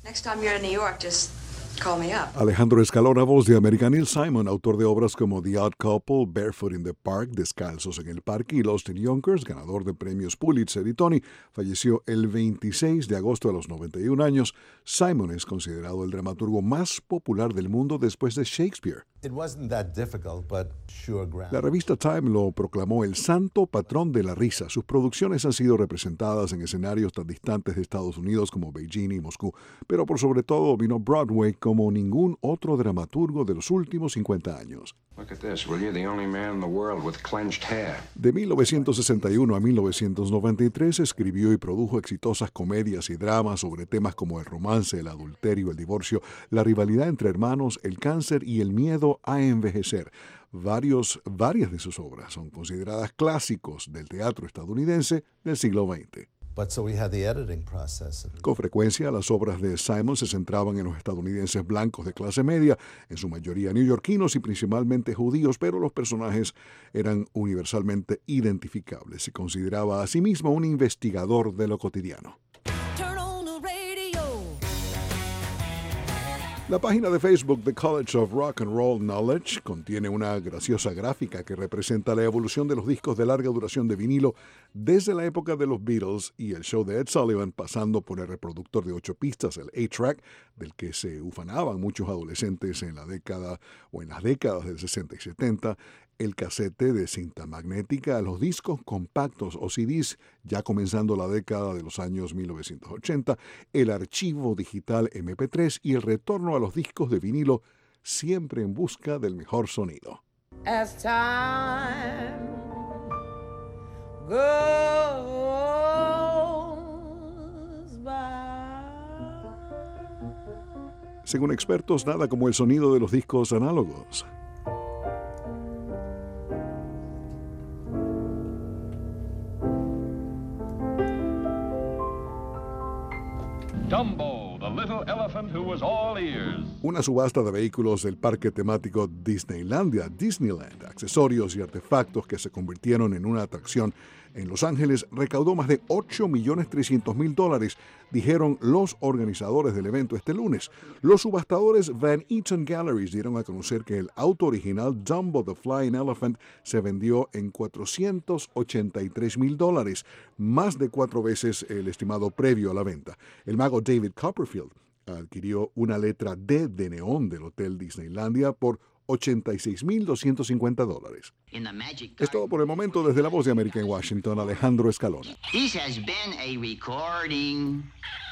Next time you're in New York, just call me up. Alejandro Escalona, voz de American Neil Simon, autor de obras como The Odd Couple, Barefoot in the Park, Descalzos en el Parque y Lost in Yonkers, ganador de premios Pulitzer y Tony, falleció el 26 de agosto a los 91 años. Simon es considerado el dramaturgo más popular del mundo después de Shakespeare. La revista Time lo proclamó el santo patrón de la risa. Sus producciones han sido representadas en escenarios tan distantes de Estados Unidos como Beijing y Moscú, pero por sobre todo vino Broadway como ningún otro dramaturgo de los últimos 50 años. De 1961 a 1993 escribió y produjo exitosas comedias y dramas sobre temas como el romance, el adulterio, el divorcio, la rivalidad entre hermanos, el cáncer y el miedo a envejecer. Varias de sus obras son consideradas clásicos del teatro estadounidense del siglo XX. Con frecuencia, las obras de Simon se centraban en los estadounidenses blancos de clase media, en su mayoría neoyorquinos y principalmente judíos, pero los personajes eran universalmente identificables. Se consideraba a sí mismo un investigador de lo cotidiano. La página de Facebook The College of Rock and Roll Knowledge contiene una graciosa gráfica que representa la evolución de los discos de larga duración de vinilo desde la época de los Beatles y el show de Ed Sullivan, pasando por el reproductor de 8 pistas, el 8-track, del que se ufanaban muchos adolescentes en las décadas del 60 y 70, el casete de cinta magnética, los discos compactos o CDs, ya comenzando la década de los años 1980, el archivo digital MP3 y el retorno a los discos de vinilo, siempre en busca del mejor sonido. As time goes by. Según expertos, nada como el sonido de los discos análogos. Dumbo, the little elephant who was all ears. Una subasta de vehículos del parque temático Disneylandia, Disneyland, accesorios y artefactos que se convirtieron en una atracción en Los Ángeles, recaudó más de $8.300.000, dijeron los organizadores del evento este lunes. Los subastadores Van Eaton Galleries dieron a conocer que el auto original Dumbo the Flying Elephant se vendió en $483.000, más de 4 veces el estimado previo a la venta. El mago David Copperfield adquirió una letra D de neón del Hotel Disneylandia por $86.250. Es todo por el momento. Desde la Voz de América en Washington, Alejandro Escalona. This has been a recording.